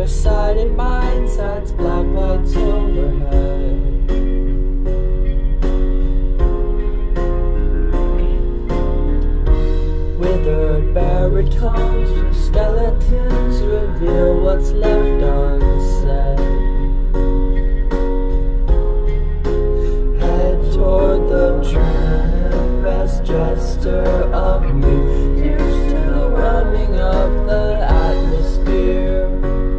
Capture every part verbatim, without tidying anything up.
Far-sighted mindsets, black lights overhead. Withered baritones with skeletons reveal what's left unsaid. Head toward the tram, best gesture of me, used to the whelming of the atmosphere.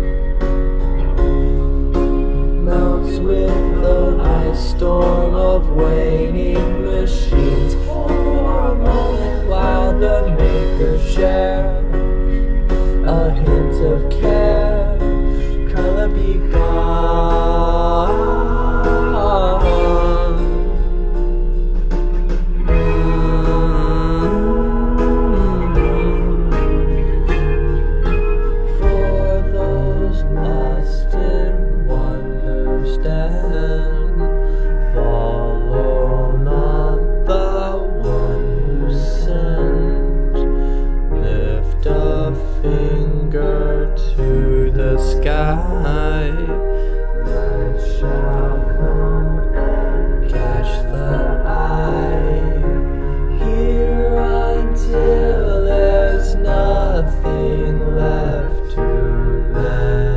Melts with the ice storm of waiting machines for a moment while the makers share a hint of care. Color be gone. Follow not the one who sent. Lift a finger to the sky. Night shall come and catch the eye. Here until there's nothing left to mend.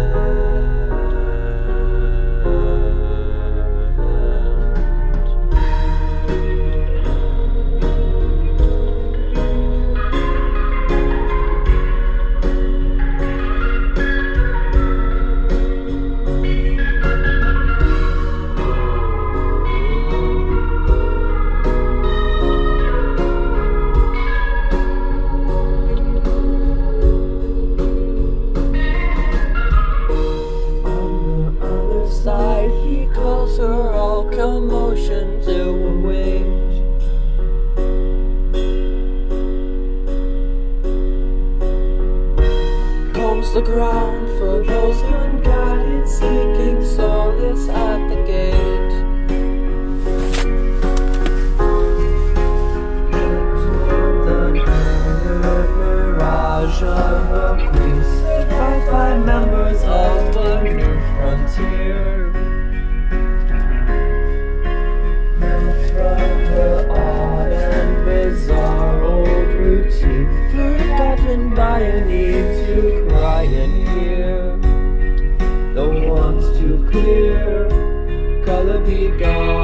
He calls her all commotion to a wait. Combs the ground for those unguided, seeking solace at the gate. Toward the mirage of a queen, survived by members of a new frontier. Forgotten by a need to cry and hear the ones too clear. Color be gone.